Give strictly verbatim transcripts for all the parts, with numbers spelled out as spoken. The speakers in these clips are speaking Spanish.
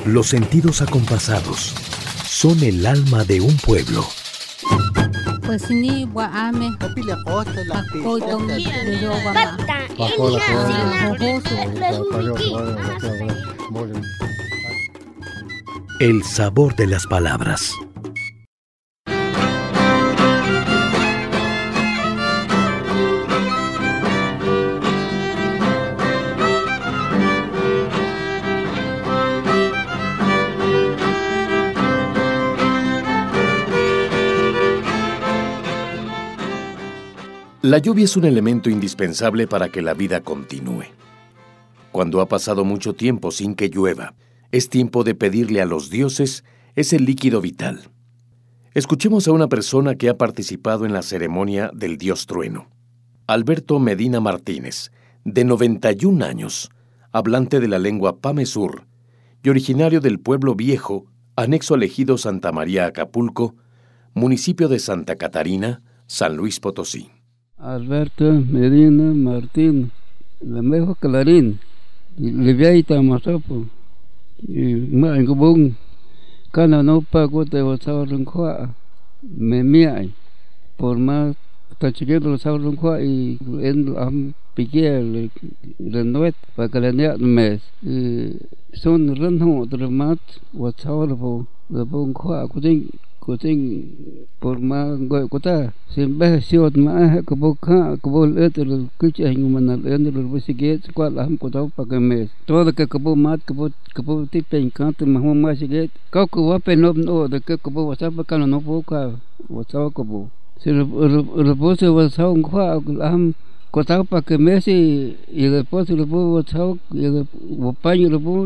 Los sentidos acompasados son el alma de un pueblo. Pues ni guame. El sabor de las palabras. La lluvia es un elemento indispensable para que la vida continúe. Cuando ha pasado mucho tiempo sin que llueva, es tiempo de pedirle a los dioses ese líquido vital. Escuchemos a una persona que ha participado en la ceremonia del dios trueno. Alberto Medina Martínez, de noventa y un años, hablante de la lengua pamezur y originario del pueblo viejo, anexo al ejido Santa María Acapulco, municipio de Santa Catarina, San Luis Potosí. Alberto Medina Martín, la mejor Clarín, Liviaita Masapo, y Mangabung, Cana no pago de los Sauronqua, me miai, por más tachiquero los Sauronqua y en am piqué renuet para que le dé mes, son renho de mat, was Saurabo, the Bunqua, Cuding. Kuting por ma goy kota simbe siot ma ko boka ko bol eter kuch ay nguman el el bisiget kwal ham ko taw pa kemes todo que ko mat ko ko ti pen kant ma ho ma siget ko ko wa pe no no de ko ko wa sa pa kan no bo ka wa sa ko bo se repose wa sa un kwa ham ko taw pa kemes y después le bo wa sa y wa paño le bo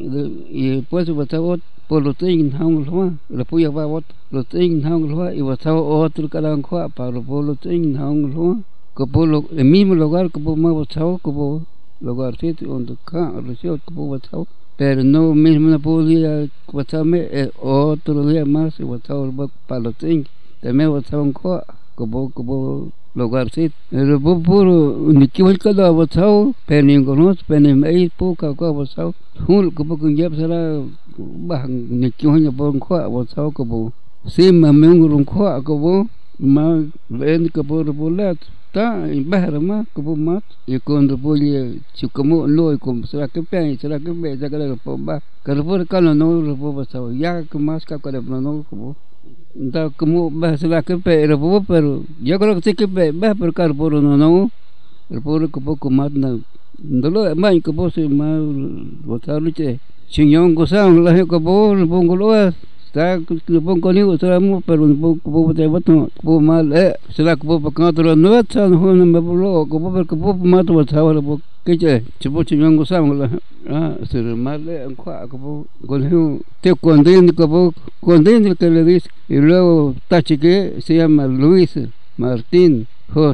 y después wa sa por los ting hang lo la puya va bot los ting hang lo y va sa otro calan kwa para por los ting hang lo que por lo el mismo lugar que por más sa como lugar sitio donde ca región que por sa pero no mismo no podía pasarme otro día más y va sa para los ting también va sa un kwa como como lugar sitio el puro ni que el cada va sa pero ni conoce pero ni me poca kwa va sa hul como que ya será bang ni que hoña por kwa va sa como si ma me un kwa como ma ven que por volar ta en bahar ma como mat y cuando voy si como no y como será que pe será que me ya que por ba que por cano no lo va sa ya que más que para no como da como va será que pe pero pero yo creo que sí que va por car por no no el por que poco más no lo más que por si más botar luche Chinyong ko sa ang lahi ko po, napong ko luwas. Sa napong ko niyo, sa mo, pero napong ko po tayo bato, po mal, eh, sila ko po pagkatulad, nuwat sa ano na mabulo, ko po, pero ko po pumato, at sawa na po, kaya, sipo chinyong ko sa ang lahi, ah, sila mal, eh, ang kwa, ko po, kung hiyo, tiyo kondin ko po, kondin ko le dice, y luego, tachique, se llama Luis Martín,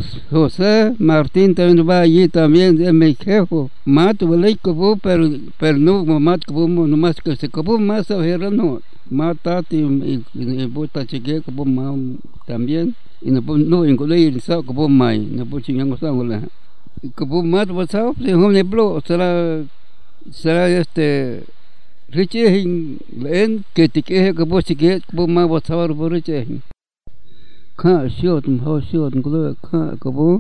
José Martín también va allí también es mi jefe mato vale como pero pero no mato como no más que se como más a ver no mata y y bota cheque como más también y no no en colegio sa como más no puedo chingar cosa la como mato pasado se home blo será será este riche en que te que como cheque como más pasado por riche ka siot ho siot ko ka ko bo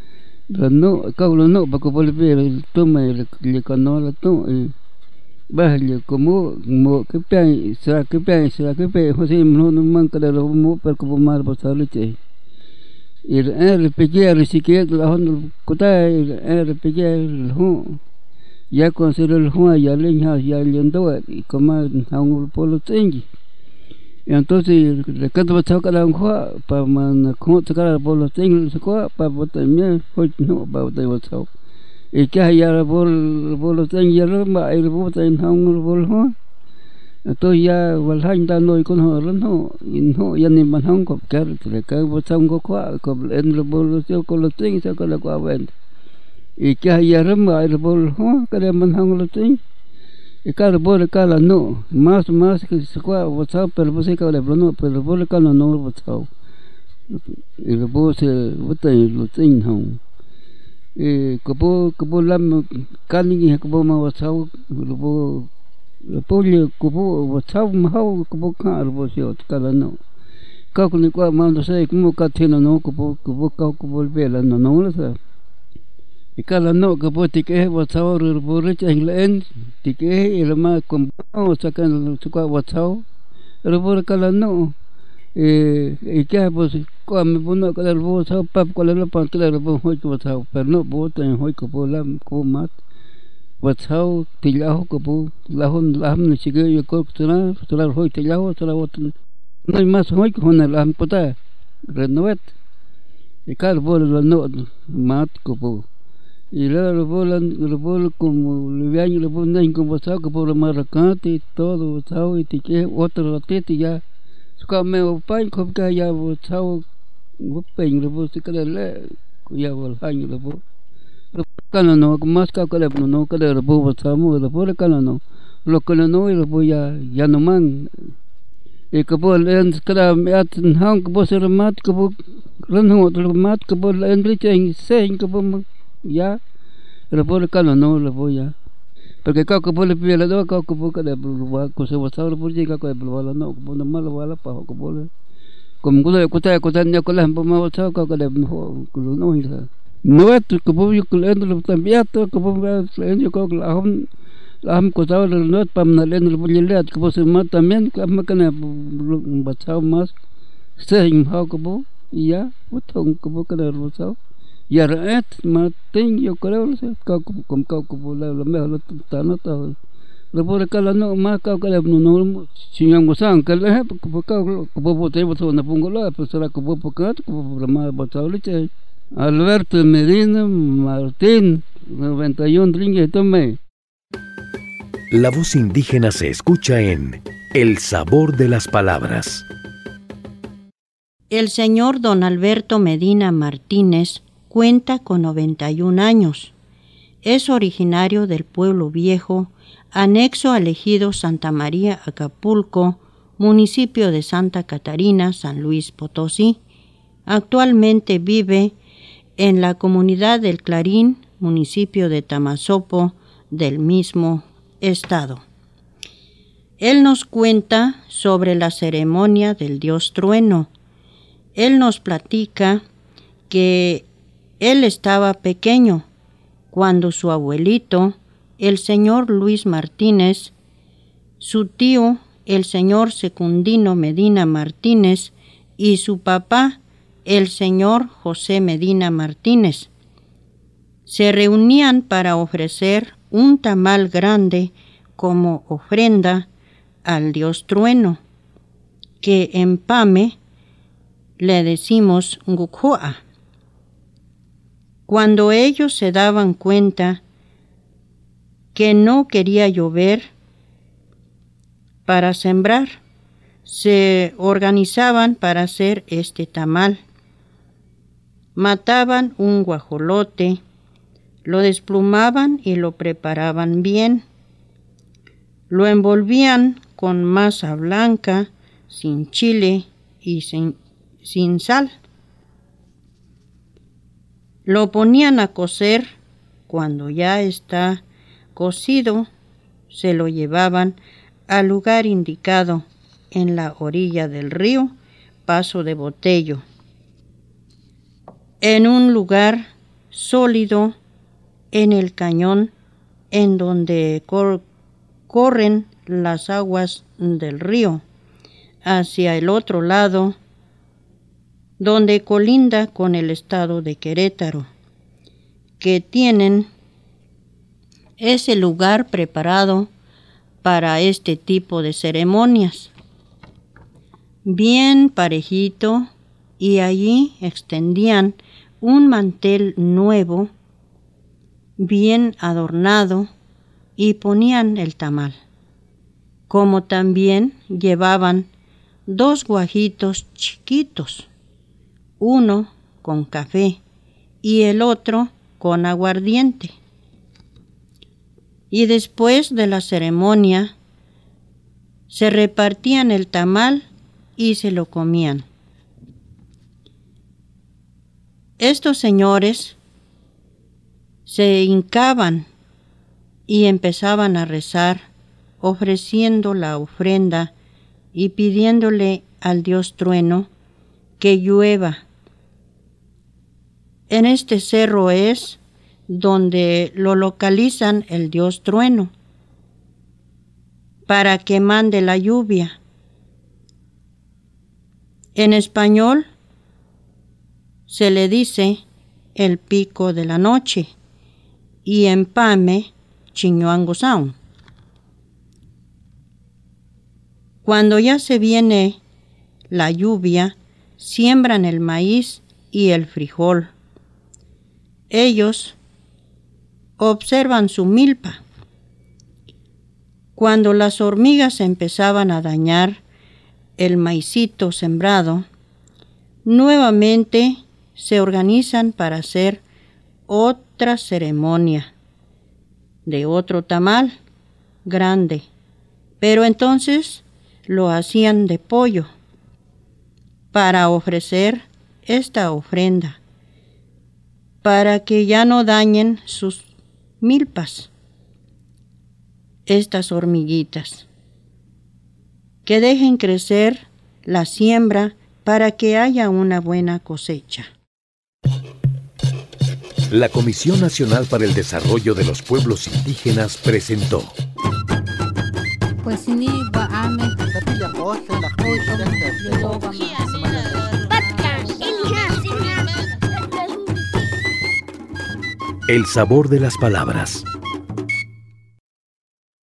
no ka lo no pa ko le pe to me le cano la to ba le como mo que pe será que pe será que pe ho se no no man ka lo mo per ko mar pasar le che ir er pe que er si que la hon ko ta er pe que ho ya con ser el ho ya le ya yendo y como un polo tengi entonces le canto va a sacar la hoja para man como sacar por los tengo sacó para botar me no para botar botar y que ya por por los tengo ya lo va el botar en un bol ho entonces ya va a ir no y con ho no y no ya ni man hong con que le que botar un coco con en el bol con los tengo sacar la cua ven y que ya va el bol ho que le man hong los tengo y cada bol cada no más más que se cua botar pero pues que le no pero bol cada no botar y el bol se botar los tengo hong y como como la cani como más botar el bol Pollo kubo watau mahau kubo ka arbo sio kala no ka kuni kwa mando sai kumo ka tino no kubo kubo ka kubo bela no no la sa ikala no kubo tike watau arbo re changlen tike ilma kum o sakan tukwa watau arbo kala no e ikya bos kwa me bono kala arbo sa pap kala la pan kala arbo hoi kubo watau per no bo tan hoi kubo la kubo mat watau tilaho kubo lahon laham ni sige yo ko tuna tuna hoi tilaho tuna wot no hay más hoi ko na laham pota renovet y car bol no mat kubo y la bol la bol como le viaje le bol na como watau kubo la maracante todo watau y tike otro ratete ya suka me o pai ko ka ya watau wo pen le bol se kala le ya bol haño le bol Kala no más ka kala no kala rebo batamo rebo kala no lo kala no rebo ya ya no man e ko bol en kala at hang ko ser mat ko ran ho to mat ko bol en lichen se ko bom ya rebo kala no rebo ya porque ka ko bol pila do ka ko kala bol ko se wasa rebo ji ka ko bol no ko no mal wala pa ko bol como ko ko ta ko tan ya ko la ma wasa ka kala no no no es que puedo yo leer lo también todo que puedo leer yo creo que la hom la hom cosa lo no para no leer lo puedo leer que puedo más también que me can batao más se en how que puedo ya otro que puedo leer lo sao ya ret más tengo yo creo que como como como la lo mejor lo está no todo lo puedo calar no más que que no si yo no san que le que puedo que puedo te puedo no pongo la pues será que puedo porque que puedo más batao le Alberto Medina Martín, noventa y uno Tomé. La voz indígena se escucha en El Sabor de las Palabras. El señor don Alberto Medina Martínez cuenta con noventa y un años. Es originario del Pueblo Viejo, anexo al ejido Santa María Acapulco, municipio de Santa Catarina, San Luis Potosí. Actualmente vive en la comunidad del Clarín, municipio de Tamazopo, del mismo estado. Él nos cuenta sobre la ceremonia del dios trueno. Él nos platica que él estaba pequeño cuando su abuelito, el señor Luis Martínez, su tío, el señor Secundino Medina Martínez, y su papá, el señor José Medina Martínez, se reunían para ofrecer un tamal grande como ofrenda al dios trueno, que en Pame le decimos Ngukhoa. Cuando ellos se daban cuenta que no quería llover para sembrar, se organizaban para hacer este tamal. Mataban un guajolote, lo desplumaban y lo preparaban bien. Lo envolvían con masa blanca, sin chile y sin, sin sal. Lo ponían a cocer. Cuando ya está cocido, se lo llevaban al lugar indicado en la orilla del río Paso de Botello, en un lugar sólido en el cañón en donde cor- corren las aguas del río, hacia el otro lado, donde colinda con el estado de Querétaro, que tienen ese lugar preparado para este tipo de ceremonias. Bien parejito, y allí extendían un mantel nuevo, bien adornado, y ponían el tamal. Como también llevaban dos guajitos chiquitos, uno con café y el otro con aguardiente. Y después de la ceremonia, se repartían el tamal y se lo comían. Estos señores se hincaban y empezaban a rezar ofreciendo la ofrenda y pidiéndole al Dios trueno que llueva. En este cerro es donde lo localizan el Dios trueno para que mande la lluvia. En español se le dice el pico de la noche y en Pame, Chiñuangosaun. Cuando ya se viene la lluvia, siembran el maíz y el frijol. Ellos observan su milpa. Cuando las hormigas empezaban a dañar el maicito sembrado, nuevamente se organizan para hacer otra ceremonia de otro tamal grande, pero entonces lo hacían de pollo para ofrecer esta ofrenda, para que ya no dañen sus milpas, estas hormiguitas, que dejen crecer la siembra para que haya una buena cosecha. La Comisión Nacional para el Desarrollo de los Pueblos Indígenas presentó Pues ni guame. El sabor de las palabras.